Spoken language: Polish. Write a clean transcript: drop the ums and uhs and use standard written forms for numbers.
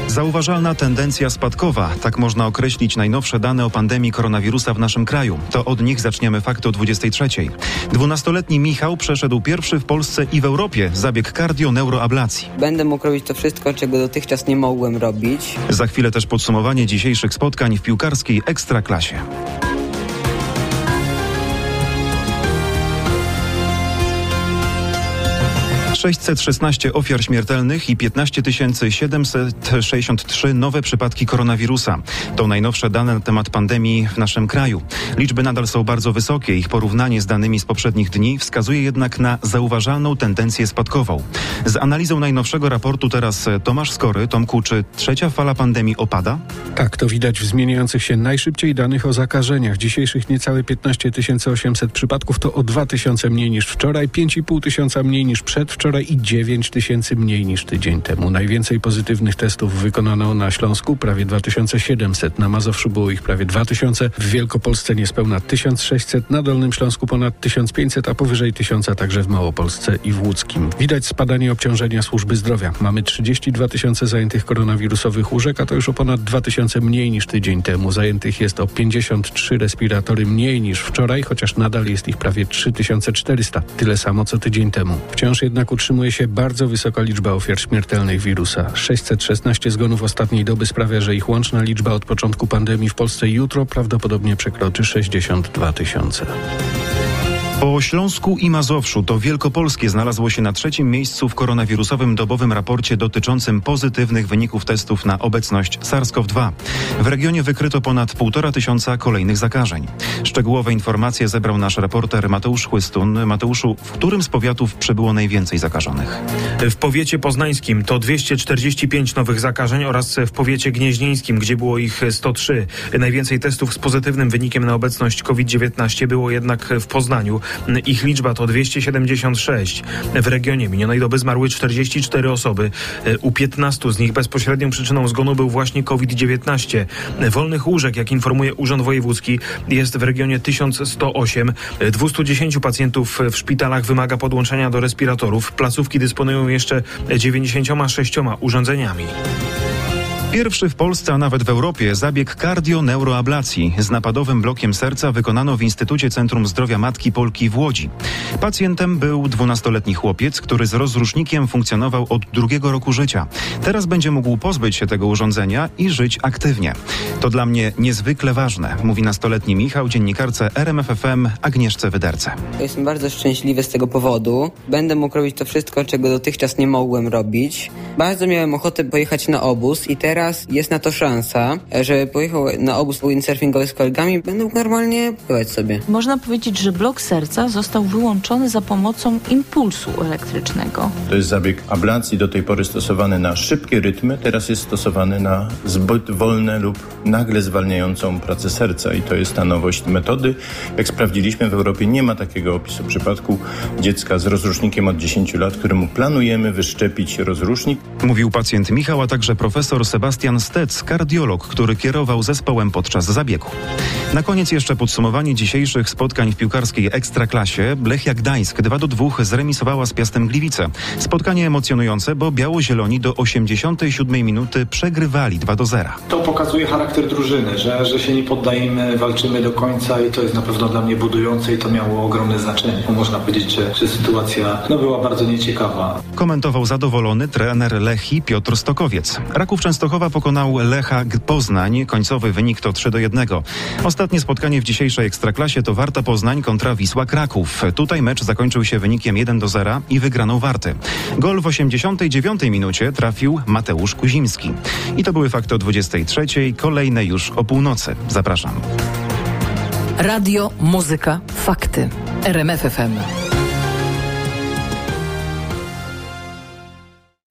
Zauważalna tendencja spadkowa. Tak można określić najnowsze dane o pandemii koronawirusa w naszym kraju. To od nich zaczniemy fakty o 23. 12-letni Michał przeszedł pierwszy w Polsce i w Europie zabieg kardio-neuroablacji. Będę mógł robić to wszystko, czego dotychczas nie mogłem robić. Za chwilę też podsumowanie dzisiejszych spotkań w piłkarskiej Ekstraklasie. 616 ofiar śmiertelnych i 15 763 nowe przypadki koronawirusa. To najnowsze dane na temat pandemii w naszym kraju. Liczby nadal są bardzo wysokie. Ich porównanie z danymi z poprzednich dni wskazuje jednak na zauważalną tendencję spadkową. Z analizą najnowszego raportu teraz Tomasz Skory. Tomku, czy trzecia fala pandemii opada? Tak, to widać w zmieniających się najszybciej danych o zakażeniach. Dzisiejszych niecałe 15 800 przypadków to o 2000 mniej niż wczoraj, 5,5 tysiąca mniej niż przedwczoraj i 9 tysięcy mniej niż tydzień temu. Najwięcej pozytywnych testów wykonano na Śląsku, prawie 2700, na Mazowszu było ich prawie 2000, w Wielkopolsce niespełna 1600, na Dolnym Śląsku ponad 1500, a powyżej 1000 także w Małopolsce i w Łódzkim. Widać spadanie obciążenia służby zdrowia. Mamy 32 tysiące zajętych koronawirusowych łóżek, a to już o ponad 2000 mniej niż tydzień temu. Zajętych jest o 53 respiratory mniej niż wczoraj, chociaż nadal jest ich prawie 3400. Tyle samo co tydzień temu. Wciąż jednak utrzymuje się bardzo wysoka liczba ofiar śmiertelnych wirusa. 616 zgonów ostatniej doby sprawia, że ich łączna liczba od początku pandemii w Polsce jutro prawdopodobnie przekroczy 62 tysiące. Po Śląsku i Mazowszu to Wielkopolskie znalazło się na trzecim miejscu w koronawirusowym dobowym raporcie dotyczącym pozytywnych wyników testów na obecność SARS-CoV-2. W regionie wykryto ponad 1500 kolejnych zakażeń. Szczegółowe informacje zebrał nasz reporter Mateusz Chłystun. Mateuszu, w którym z powiatów przybyło najwięcej zakażonych? W powiecie poznańskim to 245 nowych zakażeń oraz w powiecie gnieźnieńskim, gdzie było ich 103. Najwięcej testów z pozytywnym wynikiem na obecność COVID-19 było jednak w Poznaniu. Ich liczba to 276. W regionie minionej doby zmarły 44 osoby. U 15 z nich bezpośrednią przyczyną zgonu był właśnie COVID-19. Wolnych łóżek, jak informuje Urząd Wojewódzki, jest w regionie 1108. 210 pacjentów w szpitalach wymaga podłączenia do respiratorów. Placówki dysponują jeszcze 96 urządzeniami. Pierwszy w Polsce, a nawet w Europie zabieg kardio-neuroablacji z napadowym blokiem serca wykonano w Instytucie Centrum Zdrowia Matki Polki w Łodzi. Pacjentem był 12-letni chłopiec, który z rozrusznikiem funkcjonował od 2 roku życia. Teraz będzie mógł pozbyć się tego urządzenia i żyć aktywnie. To dla mnie niezwykle ważne, mówi nastoletni Michał dziennikarce RMF FM Agnieszce Wyderce. Jestem bardzo szczęśliwy z tego powodu. Będę mógł robić to wszystko, czego dotychczas nie mogłem robić. Bardzo miałem ochotę pojechać na obóz i teraz jest na to szansa, że pojechał na obóz windsurfingowy z kolegami, będę mógł normalnie pływać sobie. Można powiedzieć, że blok serca został wyłączony za pomocą impulsu elektrycznego. To jest zabieg ablacji, do tej pory stosowany na szybkie rytmy, teraz jest stosowany na zbyt wolne lub nagle zwalniającą pracę serca i to jest ta nowość metody. Jak sprawdziliśmy, w Europie nie ma takiego opisu przypadku dziecka z rozrusznikiem od 10 lat, któremu planujemy wyszczepić rozrusznik. Mówił pacjent Michał, a także profesor Sebastian Stec, kardiolog, który kierował zespołem podczas zabiegu. Na koniec jeszcze podsumowanie dzisiejszych spotkań w piłkarskiej Ekstraklasie. Lechia Gdańsk 2-2 zremisowała z Piastem Gliwice. Spotkanie emocjonujące, bo biało-zieloni do 87 minuty przegrywali 2-0. To pokazuje charakter drużyny, że się nie poddajemy, walczymy do końca i to jest na pewno dla mnie budujące i to miało ogromne znaczenie. Można powiedzieć, że sytuacja była bardzo nieciekawa. Komentował zadowolony trener Lechii Piotr Stokowiec. Raków Częstochowa pokonał Lecha Poznań. Końcowy wynik to 3-1. Ostatnie spotkanie w dzisiejszej Ekstraklasie to Warta Poznań kontra Wisła Kraków. Tutaj mecz zakończył się wynikiem 1-0 i wygraną Warty. Gol w 89 minucie trafił Mateusz Kuzimski. I to były fakty o 23. Kolejne już o północy. Zapraszam. Radio, muzyka, fakty. RMF FM.